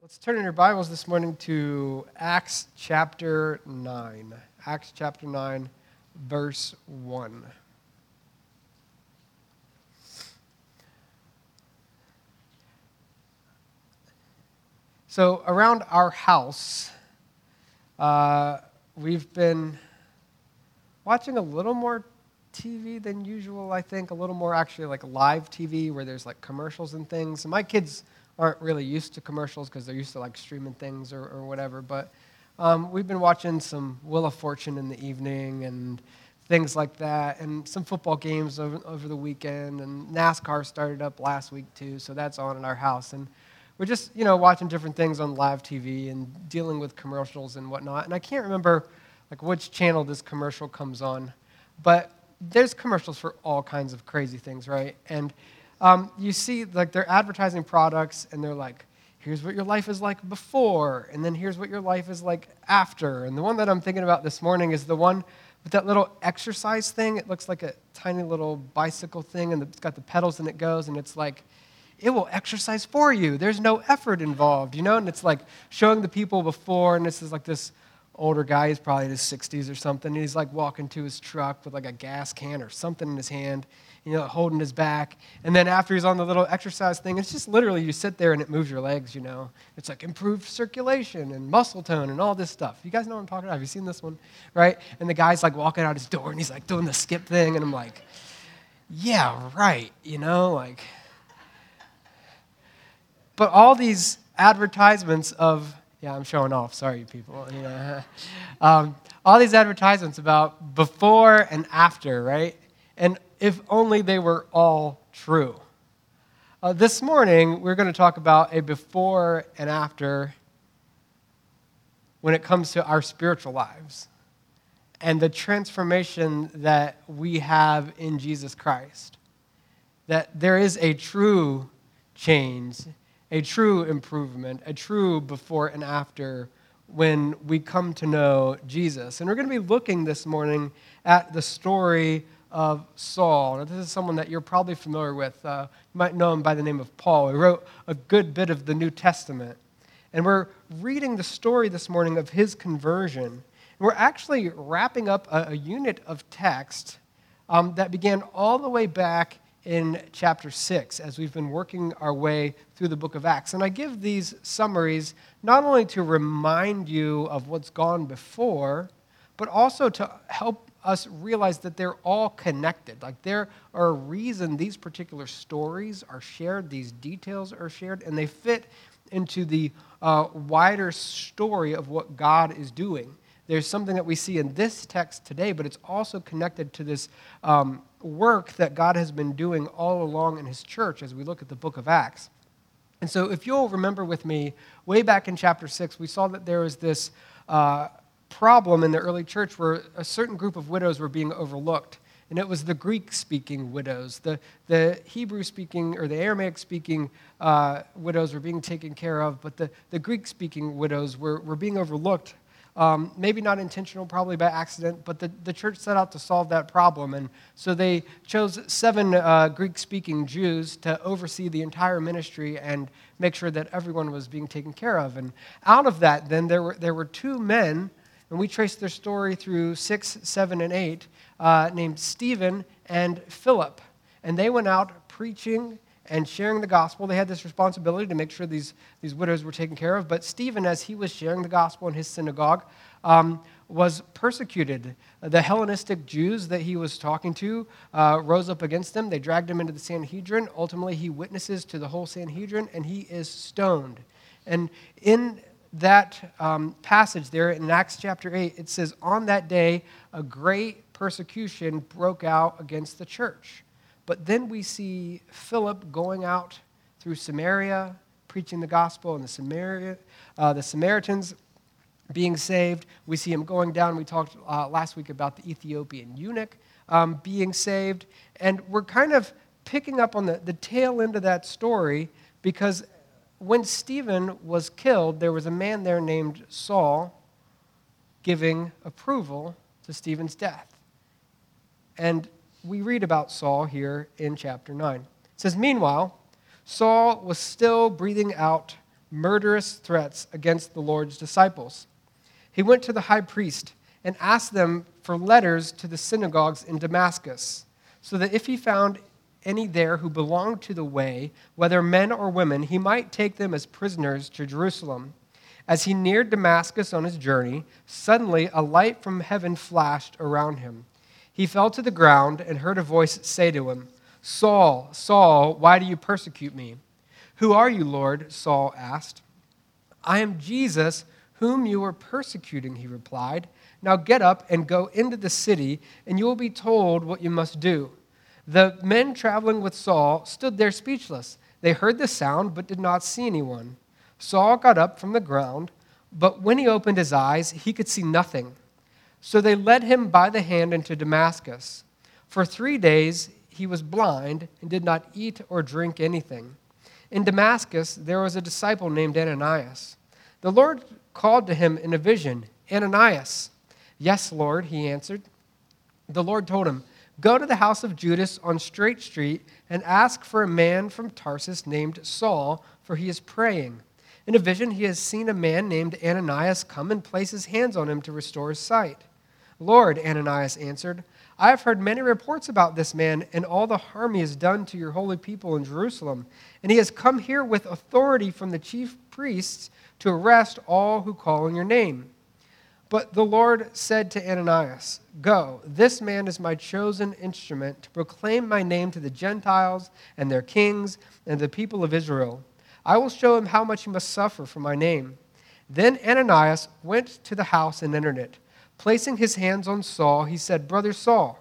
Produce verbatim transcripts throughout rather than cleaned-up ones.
Let's turn in your Bibles this morning to Acts chapter nine. Acts chapter nine, verse one. So around our house, uh, we've been watching a little more T V than usual, I think. A little more actually like live T V where there's like commercials and things. And my kids aren't really used to commercials because they're used to like streaming things or, or whatever. But um, we've been watching some Wheel of Fortune in the evening and things like that, and some football games over, over the weekend. And NASCAR started up last week too, so that's on in our house. And we're just, you know, watching different things on live T V and dealing with commercials and whatnot. And I can't remember like which channel this commercial comes on, but there's commercials for all kinds of crazy things, right? And um, you see, like, they're advertising products, and they're like, here's what your life is like before, and then here's what your life is like after. And the one that I'm thinking about this morning is the one with that little exercise thing. It looks like a tiny little bicycle thing, and it's got the pedals, and it goes, and it's like, it will exercise for you. There's no effort involved, you know? And it's like showing the people before, and this is like this older guy, he's probably in his sixties or something, and he's like walking to his truck with like a gas can or something in his hand, you know, holding his back. And then after he's on the little exercise thing, it's just literally you sit there and it moves your legs, you know. It's like improved circulation and muscle tone and all this stuff. You guys know what I'm talking about? Have you seen this one? Right? And the guy's like walking out his door and he's like doing the skip thing, and I'm like, yeah, right, you know, like. But all these advertisements of, yeah, I'm showing off, sorry, you people. You know, um, all these advertisements about before and after, right? And if only they were all true. Uh, this morning, we're going to talk about a before and after when it comes to our spiritual lives and the transformation that we have in Jesus Christ. That there is a true change, a true improvement, a true before and after when we come to know Jesus. And we're going to be looking this morning at the story of Saul. Now, this is someone that you're probably familiar with. Uh, you might know him by the name of Paul. He wrote a good bit of the New Testament. And we're reading the story this morning of his conversion. And we're actually wrapping up a, a unit of text um, that began all the way back in chapter six, as we've been working our way through the book of Acts. And I give these summaries not only to remind you of what's gone before, but also to help us realize that they're all connected. Like, there are a reason these particular stories are shared, these details are shared, and they fit into the uh, wider story of what God is doing. There's something that we see in this text today, but it's also connected to this um, work that God has been doing all along in his church as we look at the book of Acts. And so if you'll remember with me, way back in chapter six, we saw that there was this uh, problem in the early church where a certain group of widows were being overlooked. And it was the Greek-speaking widows. The, the Hebrew-speaking or the Aramaic-speaking uh, widows were being taken care of, but the, the Greek-speaking widows were, were being overlooked. Um, maybe not intentional, probably by accident, but the, the church set out to solve that problem. And so they chose seven uh, Greek-speaking Jews to oversee the entire ministry and make sure that everyone was being taken care of. And out of that, then, there were, there were two men, and we traced their story through six, seven, and eight, uh, named Stephen and Philip. And they went out preaching and sharing the gospel. They had this responsibility to make sure these, these widows were taken care of. But Stephen, as he was sharing the gospel in his synagogue, um, was persecuted. The Hellenistic Jews that he was talking to uh, rose up against him. They dragged him into the Sanhedrin. Ultimately, he witnesses to the whole Sanhedrin, and he is stoned. And in that um, passage there in Acts chapter eight, it says, on that day, a great persecution broke out against the church. But then we see Philip going out through Samaria, preaching the gospel, and the Samaria, uh, the Samaritans being saved. We see him going down. We talked uh, last week about the Ethiopian eunuch um, being saved. And we're kind of picking up on the, the tail end of that story because when Stephen was killed, there was a man there named Saul giving approval to Stephen's death. And we read about Saul here in chapter nine. It says, meanwhile, Saul was still breathing out murderous threats against the Lord's disciples. He went to the high priest and asked them for letters to the synagogues in Damascus, so that if he found any there who belonged to the way, whether men or women, he might take them as prisoners to Jerusalem. As he neared Damascus on his journey, suddenly a light from heaven flashed around him. He fell to the ground and heard a voice say to him, "Saul, Saul, why do you persecute me?" "Who are you, Lord?" Saul asked. "I am Jesus, whom you are persecuting," he replied. "Now get up and go into the city, and you will be told what you must do." The men traveling with Saul stood there speechless. They heard the sound, but did not see anyone. Saul got up from the ground, but when he opened his eyes, he could see nothing. So they led him by the hand into Damascus. For three days he was blind and did not eat or drink anything. In Damascus there was a disciple named Ananias. The Lord called to him in a vision, "Ananias." "Yes, Lord," he answered. The Lord told him, "Go to the house of Judas on Straight Street and ask for a man from Tarsus named Saul, for he is praying. In a vision he has seen a man named Ananias come and place his hands on him to restore his sight." "Lord," Ananias answered, "I have heard many reports about this man and all the harm he has done to your holy people in Jerusalem, and he has come here with authority from the chief priests to arrest all who call on your name." But the Lord said to Ananias, "Go, this man is my chosen instrument to proclaim my name to the Gentiles and their kings and the people of Israel. I will show him how much he must suffer for my name." Then Ananias went to the house and entered it. Placing his hands on Saul, he said, "Brother Saul,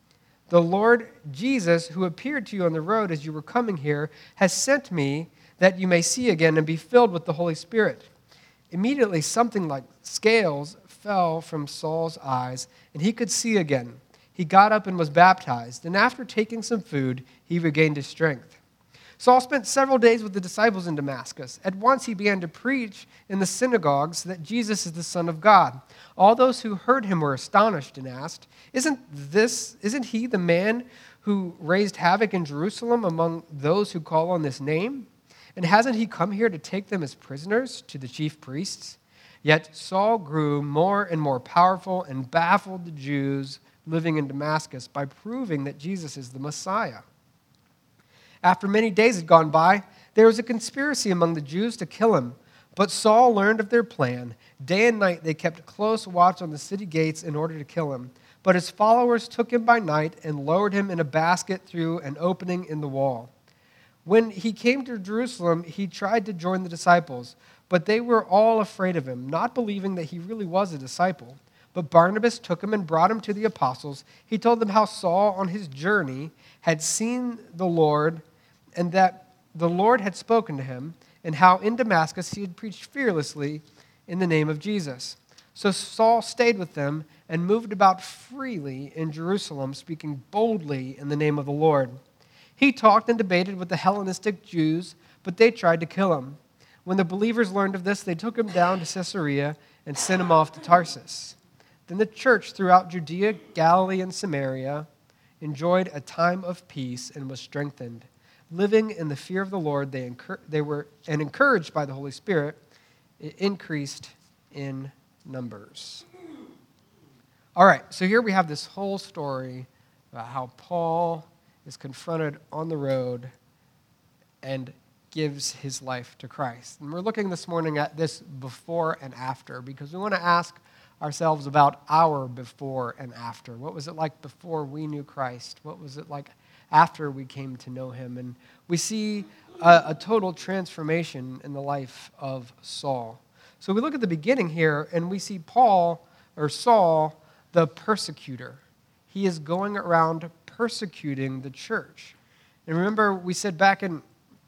the Lord Jesus, who appeared to you on the road as you were coming here, has sent me that you may see again and be filled with the Holy Spirit." Immediately something like scales fell from Saul's eyes, and he could see again. He got up and was baptized, and after taking some food, he regained his strength. Saul spent several days with the disciples in Damascus. At once he began to preach in the synagogues that Jesus is the Son of God. All those who heard him were astonished and asked, Isn't this, isn't he the man who raised havoc in Jerusalem among those who call on this name? And hasn't he come here to take them as prisoners to the chief priests? Yet Saul grew more and more powerful and baffled the Jews living in Damascus by proving that Jesus is the Messiah. After many days had gone by, there was a conspiracy among the Jews to kill him. But Saul learned of their plan. Day and night they kept close watch on the city gates in order to kill him. But his followers took him by night and lowered him in a basket through an opening in the wall. When he came to Jerusalem, he tried to join the disciples, but they were all afraid of him, not believing that he really was a disciple. But Barnabas took him and brought him to the apostles. He told them how Saul, on his journey, had seen the Lord, and that the Lord had spoken to him, and how in Damascus he had preached fearlessly in the name of Jesus. So Saul stayed with them and moved about freely in Jerusalem, speaking boldly in the name of the Lord. He talked and debated with the Hellenistic Jews, but they tried to kill him. When the believers learned of this, they took him down to Caesarea and sent him off to Tarsus. Then the church throughout Judea, Galilee, and Samaria enjoyed a time of peace and was strengthened. Living in the fear of the Lord, they, incur- they were, and encouraged by the Holy Spirit, it increased in numbers. All right, so here we have this whole story about how Paul is confronted on the road and gives his life to Christ. And we're looking this morning at this before and after because we want to ask ourselves about our before and after. What was it like before we knew Christ? What was it like after we came to know him? And we see a, a total transformation in the life of Saul. So we look at the beginning here and we see Paul, or Saul, the persecutor. He is going around persecuting the church. And remember, we said back in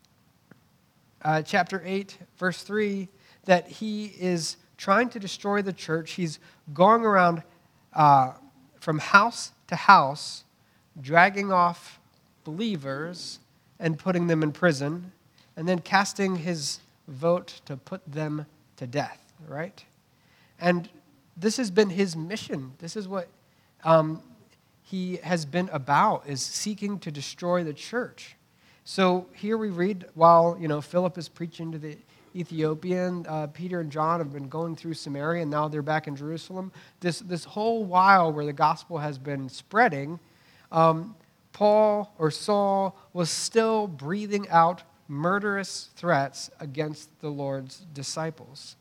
uh, chapter eight, verse three, that he is trying to destroy the church. He's going around uh, from house to house, dragging off believers and putting them in prison, and then casting his vote to put them to death, right? And this has been his mission. This is what um, he has been about, is seeking to destroy the church. So here we read, while you know Philip is preaching to the Ethiopian. Uh, Peter and John have been going through Samaria, and now they're back in Jerusalem. This, this whole while where the gospel has been spreading, um, Paul or Saul was still breathing out murderous threats against the Lord's disciples.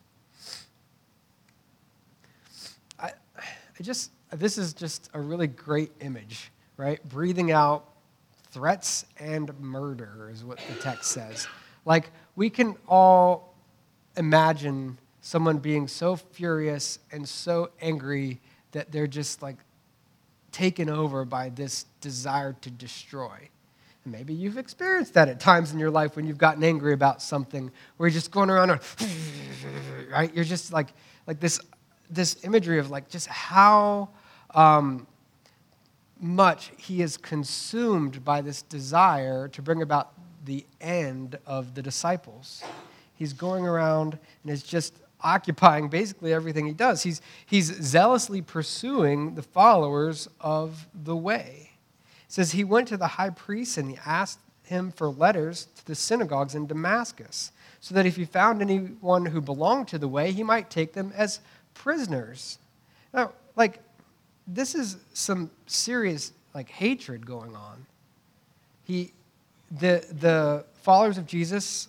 I, I just, this is just a really great image, right? Breathing out threats and murder is what the text says. Like, we can all imagine someone being so furious and so angry that they're just like taken over by this desire to destroy. And maybe you've experienced that at times in your life when you've gotten angry about something, where you're just going around, and, right? You're just like, like this, this imagery of like just how um, much he is consumed by this desire to bring about the end of the disciples. He's going around and is just occupying basically everything he does. He's, he's zealously pursuing the followers of the way. It says he went to the high priest and he asked him for letters to the synagogues in Damascus, so that if he found anyone who belonged to the way, he might take them as prisoners. Now, like, this is some serious, like, hatred going on. He, the the followers of Jesus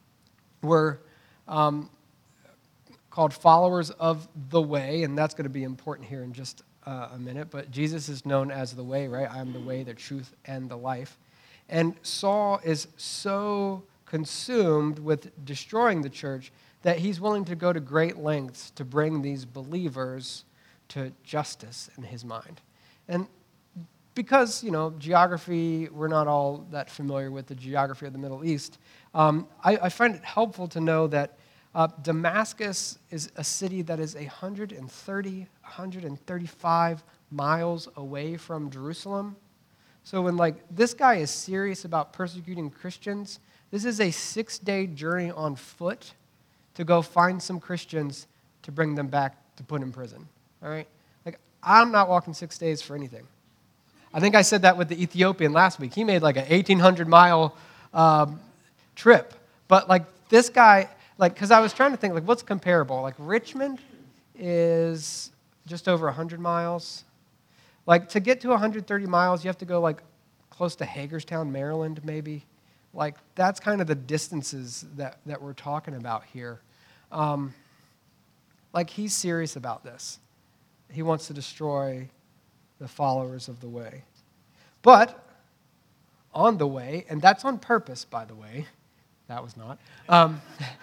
were um, called followers of the way, and that's going to be important here in just uh, a minute, but Jesus is known as the way, right? I am the way, the truth, and the life. And Saul is so consumed with destroying the church that he's willing to go to great lengths to bring these believers to justice in his mind. And because, you know, geography, we're not all that familiar with the geography of the Middle East, um, I, I find it helpful to know that uh, Damascus is a city that is one hundred thirty, one hundred thirty-five miles away from Jerusalem. So when, like, this guy is serious about persecuting Christians, this is a six-day journey on foot to go find some Christians to bring them back to put in prison, all right? Like, I'm not walking six days for anything. I think I said that with the Ethiopian last week. He made like an eighteen hundred mile um, trip. But like this guy, like, because I was trying to think, like, what's comparable? Like, Richmond is just over one hundred miles. Like, to get to one hundred thirty miles, you have to go like close to Hagerstown, Maryland, maybe. Like, that's kind of the distances that, that we're talking about here. Um, like, he's serious about this. He wants to destroy the followers of the way. But on the way, and that's on purpose, by the way, that was not, um,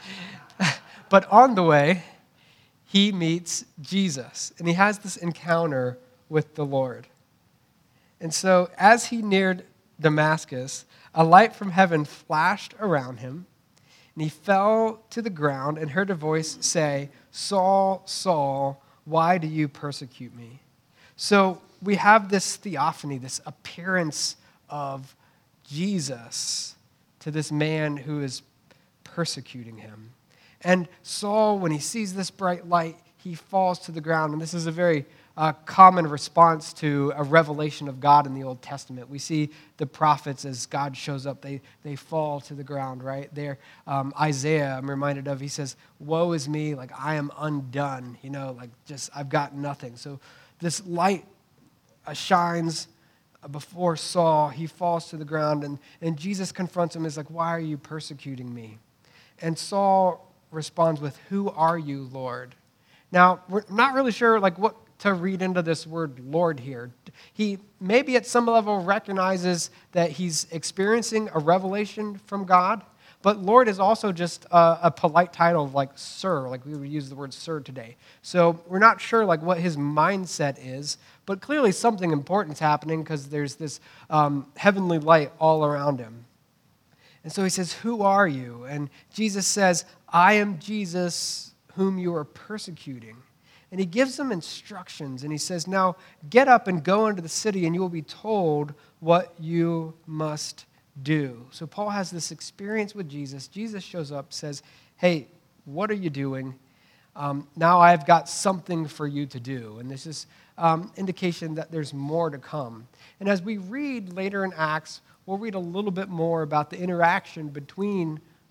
but on the way, he meets Jesus, and he has this encounter with the Lord. And so as he neared Damascus, a light from heaven flashed around him, and he fell to the ground and heard a voice say, "Saul, Saul, why do you persecute me?" So we have this theophany, this appearance of Jesus to this man who is persecuting him. And Saul, when he sees this bright light, he falls to the ground. And this is a very uh, common response to a revelation of God in the Old Testament. We see the prophets, as God shows up, they, they fall to the ground, right? There, um, Isaiah, I'm reminded of, he says, "Woe is me, like I am undone," you know, like just I've got nothing. So this light uh, shines before Saul. He falls to the ground, and, and Jesus confronts him. He's like, "Why are you persecuting me?" And Saul responds with, "Who are you, Lord?" Now, we're not really sure like what to read into this word Lord here. He maybe at some level recognizes that he's experiencing a revelation from God, but Lord is also just a, a polite title of like sir, like we would use the word sir today. So we're not sure like what his mindset is, but clearly something important is happening because there's this um, heavenly light all around him. And so he says, "Who are you?" And Jesus says, "I am Jesus whom you are persecuting." And he gives them instructions, and he says, "Now get up and go into the city, and you will be told what you must do." So Paul has this experience with Jesus. Jesus shows up, says, "Hey, what are you doing? Um, now I've got something for you to do." And this is um, indication that there's more to come. And as we read later in Acts, we'll read a little bit more about the interaction between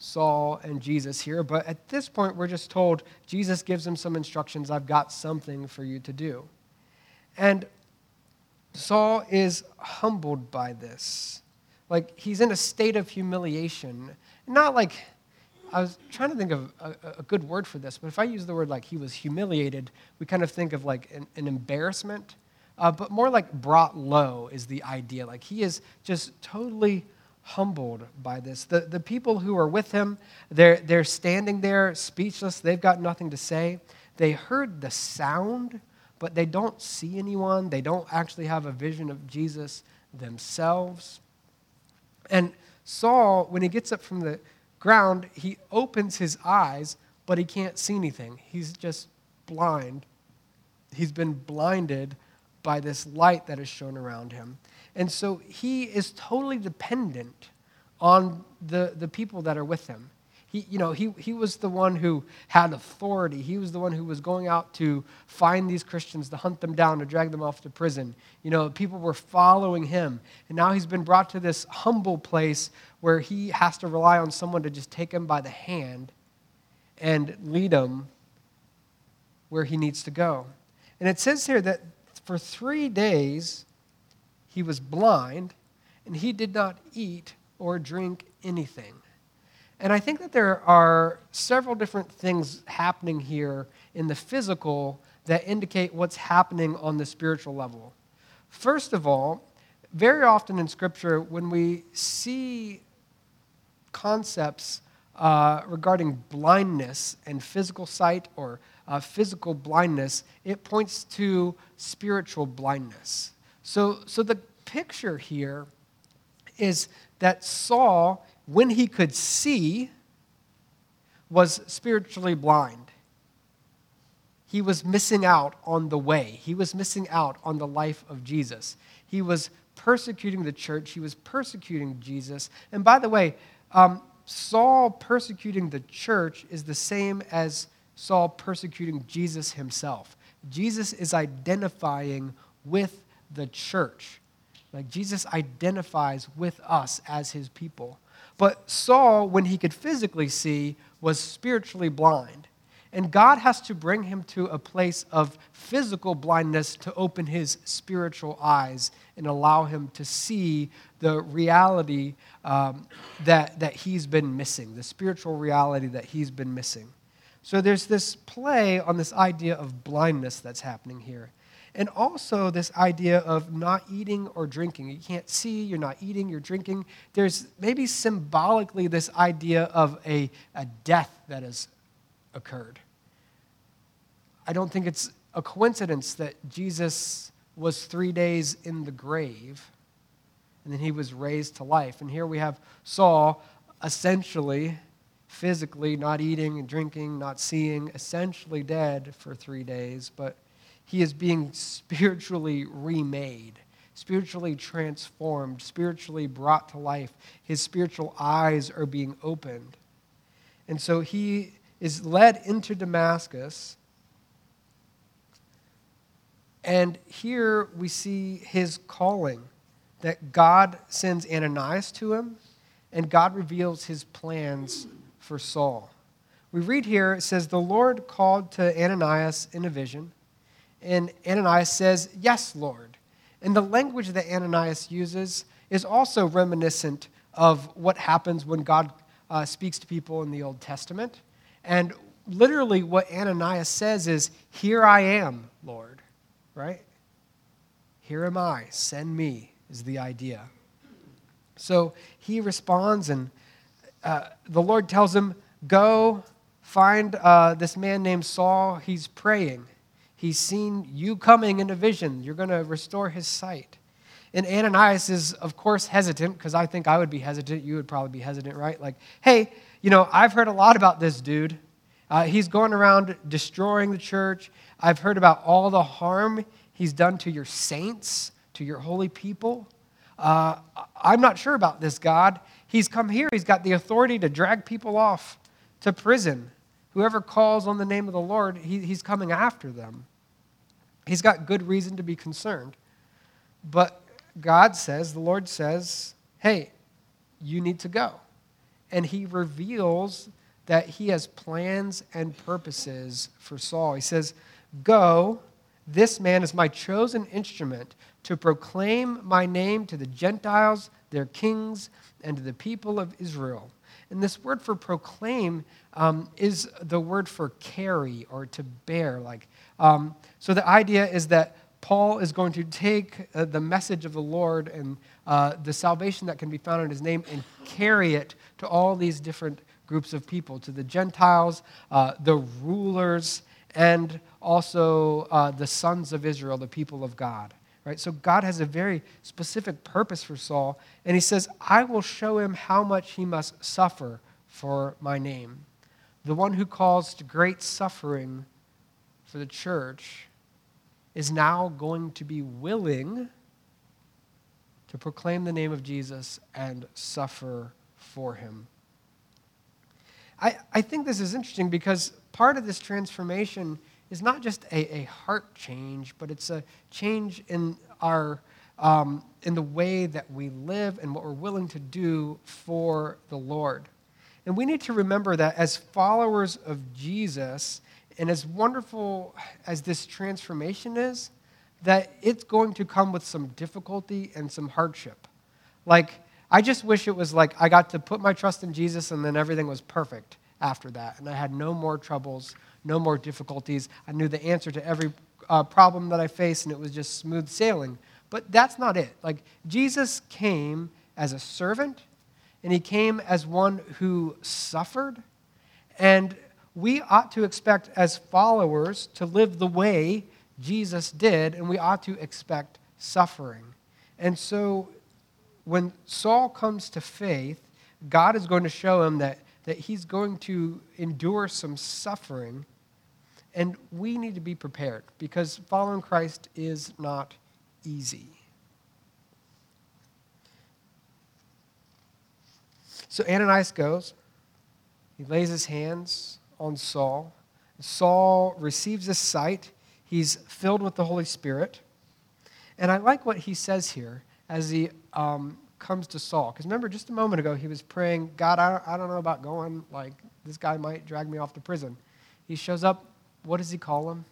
Saul and Jesus here, but at this point, we're just told Jesus gives him some instructions. I've got something for you to do. And Saul is humbled by this. Like, he's in a state of humiliation. Not like, I was trying to think of a, a good word for this, but if I use the word like he was humiliated, we kind of think of like an, an embarrassment, uh, but more like brought low is the idea. Like, he is just totally humbled by this. The, the people who are with him, they're, they're standing there speechless. They've got nothing to say. They heard the sound, but they don't see anyone. They don't actually have a vision of Jesus themselves. And Saul, when he gets up from the ground, he opens his eyes, but he can't see anything. He's just blind. He's been blinded by this light that is shown around him. And so he is totally dependent on the, the people that are with him. He, you know, he, he was the one who had authority. He was the one who was going out to find these Christians, to hunt them down, to drag them off to prison. You know, people were following him. And now he's been brought to this humble place where he has to rely on someone to just take him by the hand and lead him where he needs to go. And it says here that for three days he was blind, and he did not eat or drink anything. And I think that there are several different things happening here in the physical that indicate what's happening on the spiritual level. First of all, very often in Scripture, when we see concepts uh, regarding blindness and physical sight or uh, physical blindness, it points to spiritual blindness. So, so the picture here is that Saul, when he could see, was spiritually blind. He was missing out on the way. He was missing out on the life of Jesus. He was persecuting the church. He was persecuting Jesus. And by the way, um, Saul persecuting the church is the same as Saul persecuting Jesus himself. Jesus is identifying with the church. Like, Jesus identifies with us as his people. But Saul, when he could physically see, was spiritually blind. And God has to bring him to a place of physical blindness to open his spiritual eyes and allow him to see the reality um, that, that he's been missing, the spiritual reality that he's been missing. So there's this play on this idea of blindness that's happening here. And also this idea of not eating or drinking. You can't see, you're not eating, you're drinking. There's maybe symbolically this idea of a, a death that has occurred. I don't think it's a coincidence that Jesus was three days in the grave and then he was raised to life. And here we have Saul essentially, physically not eating and drinking, not seeing, essentially dead for three days, but he is being spiritually remade, spiritually transformed, spiritually brought to life. His spiritual eyes are being opened. And so he is led into Damascus. And here we see his calling, that God sends Ananias to him, and God reveals his plans for Saul. We read here, it says, the Lord called to Ananias in a vision, and Ananias says, yes, Lord. And the language that Ananias uses is also reminiscent of what happens when God uh, speaks to people in the Old Testament. And literally what Ananias says is, here I am, Lord, right? Here am I, send me, is the idea. So he responds, and uh, the Lord tells him, go find uh, this man named Saul. He's praying. He's seen you coming in a vision. You're going to restore his sight. And Ananias is, of course, hesitant, because I think I would be hesitant. You would probably be hesitant, right? Like, hey, you know, I've heard a lot about this dude. Uh, he's going around destroying the church. I've heard about all the harm he's done to your saints, to your holy people. Uh, I'm not sure about this God. He's come here. He's got the authority to drag people off to prison. Whoever calls on the name of the Lord, he, he's coming after them. He's got good reason to be concerned. But God says, the Lord says, hey, you need to go. and he reveals that he has plans and purposes for Saul. He says, "Go, this man is my chosen instrument to proclaim my name to the Gentiles, their kings, and to the people of Israel." And this word for proclaim um, is the word for carry or to bear. Like, um, so the idea is that Paul is going to take uh, the message of the Lord and uh, the salvation that can be found in his name and carry it to all these different groups of people, to the Gentiles, uh, the rulers, and also uh, the sons of Israel, the people of God. Right? So God has a very specific purpose for Saul, and he says, "I will show him how much he must suffer for my name." The one who caused great suffering for the church is now going to be willing to proclaim the name of Jesus and suffer for him. I, I think this is interesting because part of this transformation is not just a, a heart change, but it's a change in our um, in the way that we live and what we're willing to do for the Lord. And we need to remember that as followers of Jesus, and as wonderful as this transformation is, that it's going to come with some difficulty and some hardship. Like, I just wish it was like I got to put my trust in Jesus and then everything was perfect after that. And I had no more troubles, no more difficulties. I knew the answer to every uh, problem that I faced, and it was just smooth sailing. But that's not it. Like, Jesus came as a servant, and he came as one who suffered. And we ought to expect as followers to live the way Jesus did, and we ought to expect suffering. And so when Saul comes to faith, God is going to show him that, that he's going to endure some suffering, and we need to be prepared because following Christ is not easy. So Ananias goes, he lays his hands on Saul. Saul receives a sight. He's filled with the Holy Spirit. And I like what he says here as he um, comes to Saul. Because remember, just a moment ago, he was praying, God, I don't, I don't know about going. Like, this guy might drag me off to prison. He shows up. What does he call him?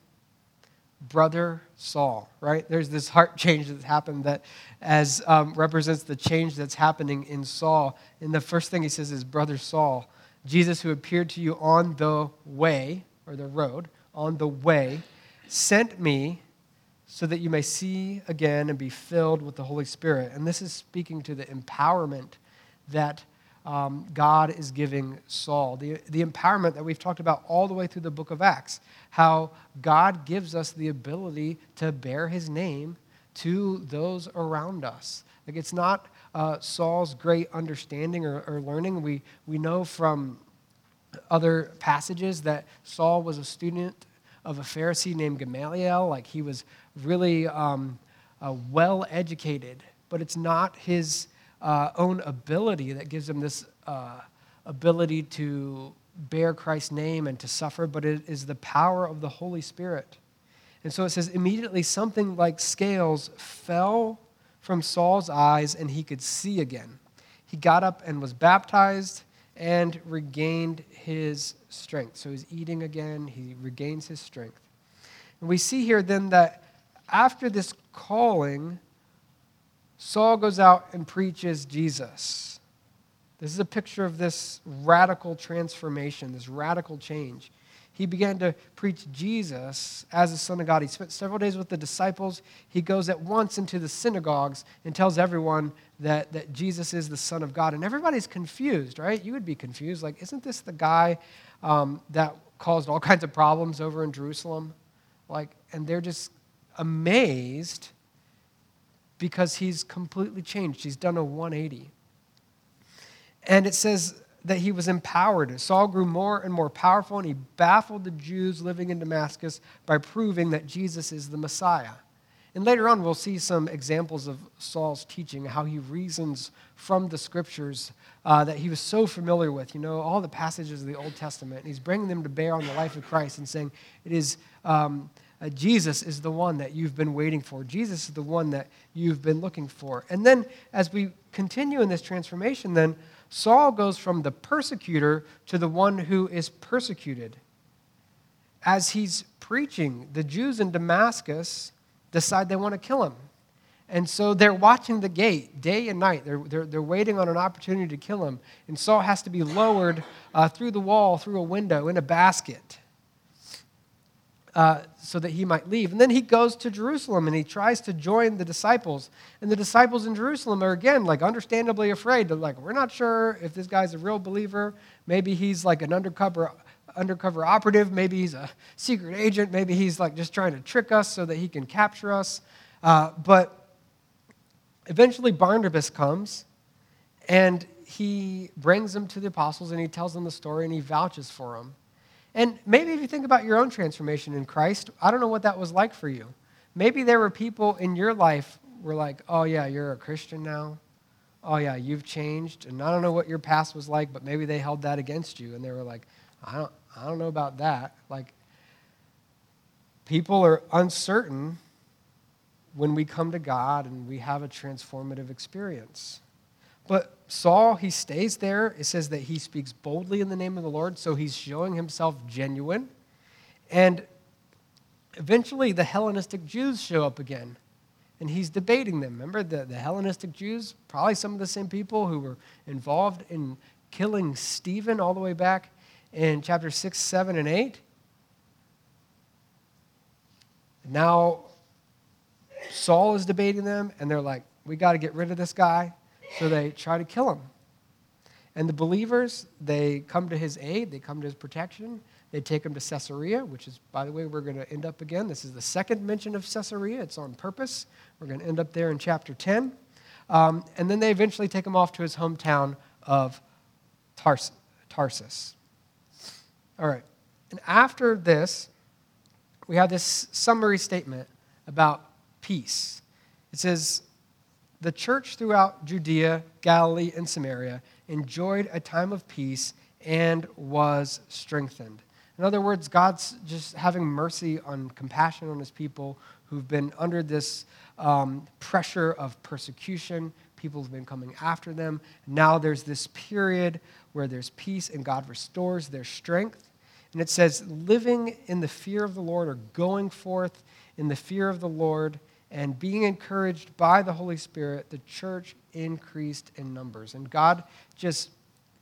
Brother Saul, right? There's this heart change that's happened that as um, represents the change that's happening in Saul. And the first thing he says is, Brother Saul, Jesus who appeared to you on the way, or the road, on the way, sent me so that you may see again and be filled with the Holy Spirit. And this is speaking to the empowerment that um, God is giving Saul. The, the empowerment that we've talked about all the way through the book of Acts. How God gives us the ability to bear his name to those around us. Like, it's not uh, Saul's great understanding or, or learning. We, we know from other passages that Saul was a student of a Pharisee named Gamaliel. Like, he was really um, uh, well educated, but it's not his uh, own ability that gives him this uh, ability to bear Christ's name and to suffer, but it is the power of the Holy Spirit. And so it says, immediately something like scales fell from Saul's eyes and he could see again. He got up and was baptized and regained his strength. So he's eating again, he regains his strength. And we see here then that after this calling, Saul goes out and preaches Jesus. This is a picture of this radical transformation, this radical change. He began to preach Jesus as the Son of God. He spent several days with the disciples. He goes at once into the synagogues and tells everyone that, that Jesus is the Son of God. And everybody's confused, right? You would be confused. Like, isn't this the guy um, that caused all kinds of problems over in Jerusalem? Like, and they're just amazed because he's completely changed. He's done a one eighty. And it says that he was empowered. Saul grew more and more powerful, and he baffled the Jews living in Damascus by proving that Jesus is the Messiah. And later on, we'll see some examples of Saul's teaching, how he reasons from the scriptures uh, that he was so familiar with, you know, all the passages of the Old Testament. And he's bringing them to bear on the life of Christ and saying, it is um, uh, Jesus is the one that you've been waiting for. Jesus is the one that you've been looking for. And then as we continue in this transformation, then Saul goes from the persecutor to the one who is persecuted. As he's preaching, the Jews in Damascus decide they want to kill him. And so they're watching the gate day and night. They're, they're, they're waiting on an opportunity to kill him. And Saul has to be lowered uh, through the wall, through a window, in a basket, uh, so that he might leave. And then he goes to Jerusalem and he tries to join the disciples. And the disciples in Jerusalem are, again, like understandably afraid. They're like, we're not sure if this guy's a real believer. Maybe he's like an undercover undercover operative. Maybe he's a secret agent. Maybe he's like just trying to trick us so that he can capture us. Uh, but Eventually, Barnabas comes, and he brings them to the apostles, and he tells them the story, and he vouches for them. And maybe if you think about your own transformation in Christ, I don't know what that was like for you. Maybe there were people in your life who were like, oh, yeah, you're a Christian now. Oh, yeah, you've changed. And I don't know what your past was like, but maybe they held that against you, and they were like, I don't, I don't know about that. Like, people are uncertain when we come to God and we have a transformative experience. But Saul, he stays there. It says that he speaks boldly in the name of the Lord, so he's showing himself genuine. And eventually the Hellenistic Jews show up again, and he's debating them. Remember, the, the Hellenistic Jews, probably some of the same people who were involved in killing Stephen all the way back in chapter six, seven, and eight. Now, Saul is debating them, and they're like, we got to get rid of this guy. So they try to kill him. And the believers, they come to his aid. They come to his protection. They take him to Caesarea, which is, by the way, we're going to end up again. This is the second mention of Caesarea. It's on purpose. We're going to end up there in chapter ten. Um, and then they eventually take him off to his hometown of Tars- Tarsus. All right. And after this, we have this summary statement about peace. It says, the church throughout Judea, Galilee, and Samaria enjoyed a time of peace and was strengthened. In other words, God's just having mercy on compassion on his people who've been under this um, pressure of persecution. People have been coming after them. Now there's this period where there's peace and God restores their strength. And it says, living in the fear of the Lord, or going forth in the fear of the Lord, and being encouraged by the Holy Spirit, the church increased in numbers. And God just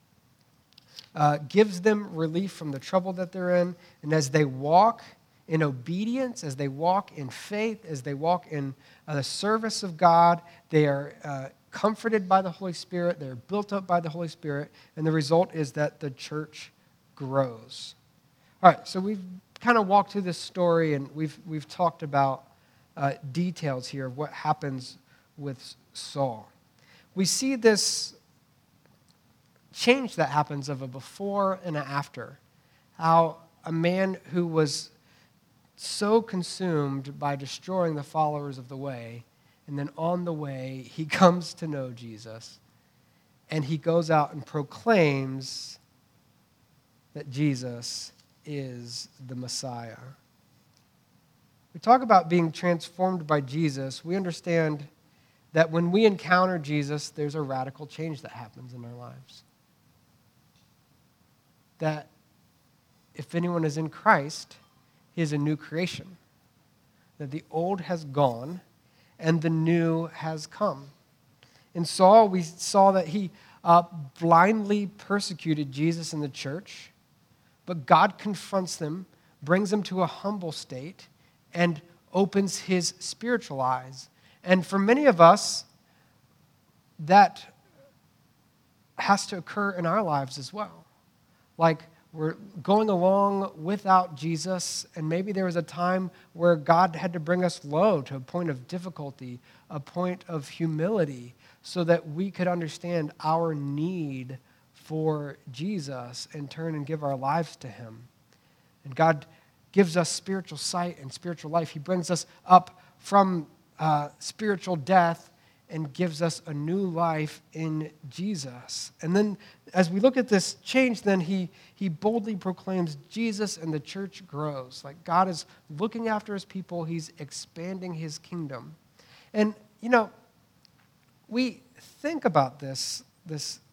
uh, gives them relief from the trouble that they're in. And as they walk in obedience, as they walk in faith, as they walk in uh, the service of God, they are uh, comforted by the Holy Spirit. They're built up by the Holy Spirit. And the result is that the church grows. All right, so we've kind of walked through this story, and we've we've talked about Uh, details here of what happens with Saul. We see this change that happens of a before and an after. How a man who was so consumed by destroying the followers of the way, and then on the way, he comes to know Jesus, and he goes out and proclaims that Jesus is the Messiah. We talk about being transformed by Jesus. We understand that when we encounter Jesus, there's a radical change that happens in our lives. That if anyone is in Christ, he is a new creation. That the old has gone and the new has come. In Saul, we saw that he uh, blindly persecuted Jesus in the church, but God confronts them, brings them to a humble state, and opens his spiritual eyes. And for many of us, that has to occur in our lives as well. Like, we're going along without Jesus, and maybe there was a time where God had to bring us low to a point of difficulty, a point of humility, so that we could understand our need for Jesus and turn and give our lives to him. And God gives us spiritual sight and spiritual life. He brings us up from uh, spiritual death and gives us a new life in Jesus. And then as we look at this change, then he, he boldly proclaims Jesus, and the church grows. Like, God is looking after his people. He's expanding his kingdom. And, you know, we think about this, this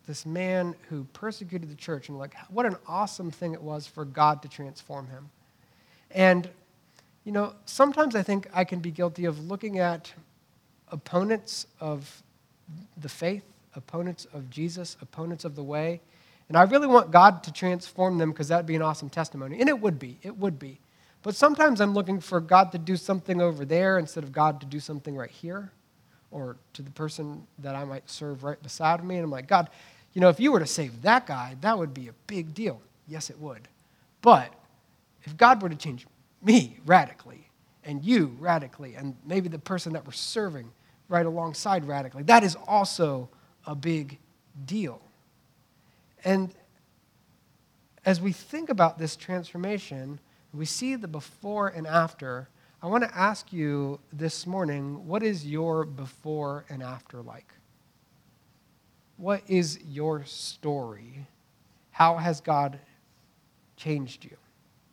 this man who persecuted the church, and like, what an awesome thing it was for God to transform him. And, you know, sometimes I think I can be guilty of looking at opponents of the faith, opponents of Jesus, opponents of the way, and I really want God to transform them because that would be an awesome testimony. And it would be, it would be. But sometimes I'm looking for God to do something over there instead of God to do something right here, or to the person that I might serve right beside me. And I'm like, God, you know, if you were to save that guy, that would be a big deal. Yes, it would. But if God were to change me radically, and you radically, and maybe the person that we're serving right alongside radically, that is also a big deal. And as we think about this transformation, we see the before and after. I want to ask you this morning, what is your before and after like? What is your story? How has God changed you?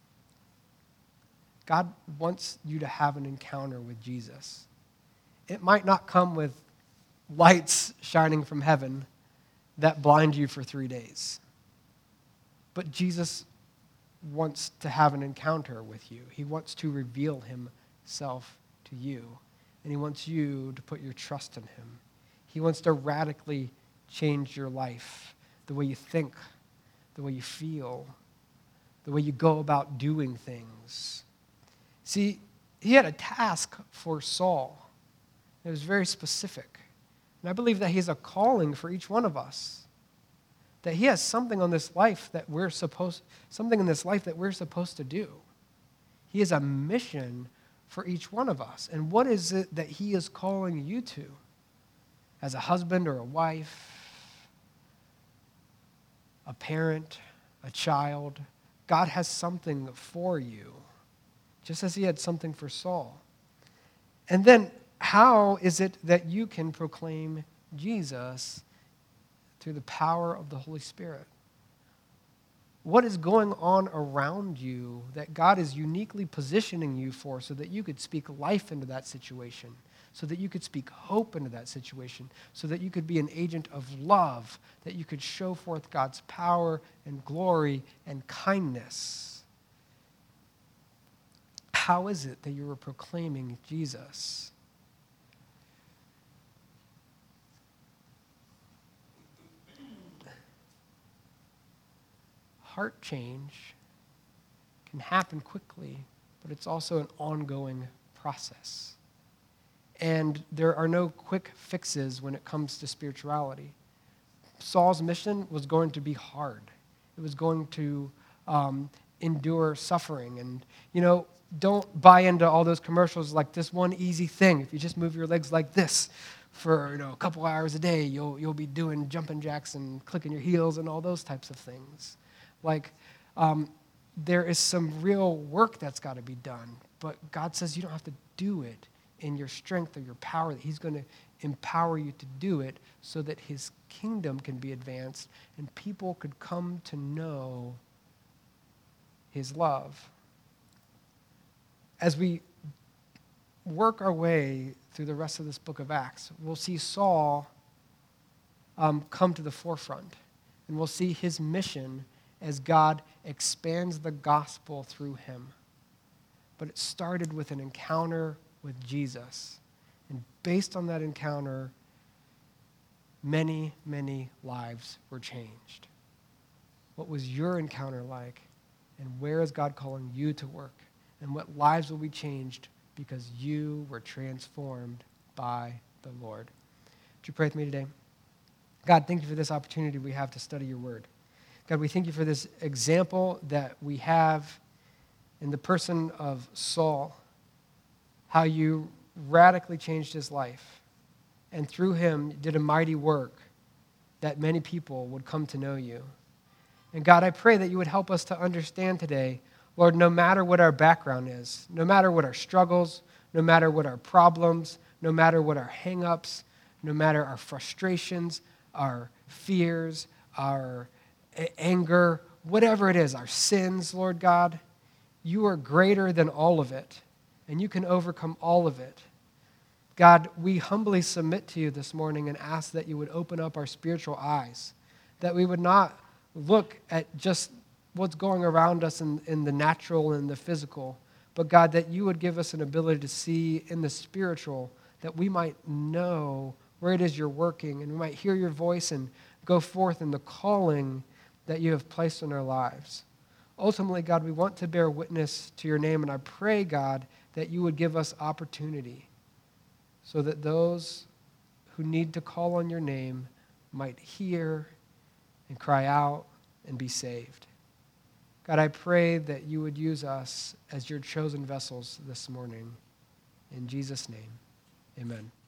God wants you to have an encounter with Jesus. It might not come with lights shining from heaven that blind you for three days. But Jesus wants to have an encounter with you. He wants to reveal himself to you. And he wants you to put your trust in him. He wants to radically change your life, the way you think, the way you feel, the way you go about doing things. See, he had a task for Saul. It was very specific. And I believe that he has a calling for each one of us. That he has something on this life that we're supposed, something in this life that we're supposed to do. He has a mission for each one of us. And what is it that he is calling you to? As a husband or a wife, a parent, a child, God has something for you, just as he had something for Saul. And then, how is it that you can proclaim Jesus through the power of the Holy Spirit? What is going on around you that God is uniquely positioning you for so that you could speak life into that situation, so that you could speak hope into that situation, so that you could be an agent of love, that you could show forth God's power and glory and kindness? How is it that you are proclaiming Jesus? Heart change can happen quickly, but it's also an ongoing process. And there are no quick fixes when it comes to spirituality. Saul's mission was going to be hard. It was going to um, endure suffering. And, you know, don't buy into all those commercials like this one easy thing. If you just move your legs like this for, you know, a couple hours a day, you'll, you'll be doing jumping jacks and clicking your heels and all those types of things. Like, um, there is some real work that's got to be done. But God says you don't have to do it in your strength or your power, that he's going to empower you to do it so that his kingdom can be advanced and people could come to know his love. As we work our way through the rest of this book of Acts, we'll see Saul um, come to the forefront, and we'll see his mission as God expands the gospel through him. But it started with an encounter with Jesus. And based on that encounter, many, many lives were changed. What was your encounter like? And where is God calling you to work? And what lives will be changed because you were transformed by the Lord? Would you pray with me today? God, thank you for this opportunity we have to study your word. God, we thank you for this example that we have in the person of Saul, how you radically changed his life, and through him did a mighty work that many people would come to know you. And God, I pray that you would help us to understand today, Lord, no matter what our background is, no matter what our struggles, no matter what our problems, no matter what our hang-ups, no matter our frustrations, our fears, our anger, whatever it is, our sins, Lord God, you are greater than all of it, and you can overcome all of it. God, we humbly submit to you this morning and ask that you would open up our spiritual eyes, that we would not look at just what's going around us in, in the natural and the physical, but God, that you would give us an ability to see in the spiritual, that we might know where it is you're working, and we might hear your voice and go forth in the calling that you have placed in our lives. Ultimately, God, we want to bear witness to your name, and I pray, God, that you would give us opportunity so that those who need to call on your name might hear and cry out and be saved. God, I pray that you would use us as your chosen vessels this morning. In Jesus' name, amen.